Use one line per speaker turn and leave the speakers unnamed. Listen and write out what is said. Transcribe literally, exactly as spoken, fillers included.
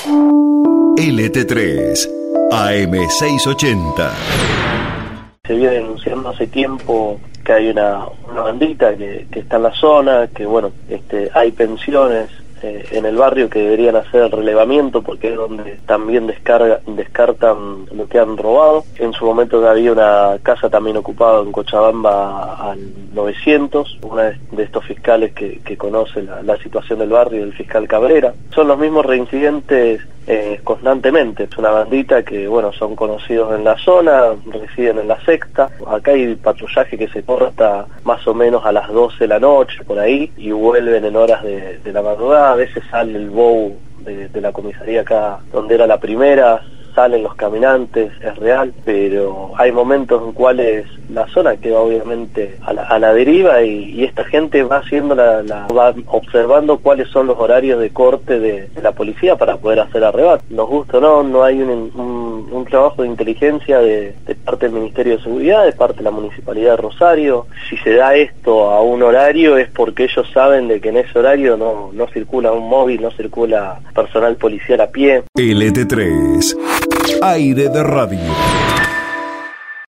L T tres, A M seiscientos ochenta.
Se viene denunciando hace tiempo que hay una, una bandita que, que está en la zona, que bueno, este, hay pensiones eh, en el barrio que deberían hacer el relevamiento porque es donde también descarga, descartan lo que han robado. En su momento había una casa también ocupada en Cochabamba al novecientos, una de estos fiscales que, que conoce la, la situación del barrio, el fiscal Cabrera. Son los mismos reincidentes Eh, constantemente. Es una bandita que, bueno, son conocidos en la zona, residen en la Sexta. Acá hay patrullaje que se corta más o menos a las doce de la noche, por ahí, y vuelven en horas de, de la madrugada. A veces sale el B O U de, de la comisaría acá, donde era la primera, salen los caminantes, es real, pero hay momentos en cuales la zona queda obviamente a la, a la deriva y, y esta gente va haciendo la, la, va observando cuáles son los horarios de corte de, de la policía para poder hacer arrebato. Nos gusta o no, no hay un, un, un trabajo de inteligencia de, de parte del Ministerio de Seguridad, de parte de la Municipalidad de Rosario. Si se da esto a un horario es porque ellos saben de que en ese horario no, no circula un móvil, no circula personal policial a pie.
L T tres, Aire de Radio.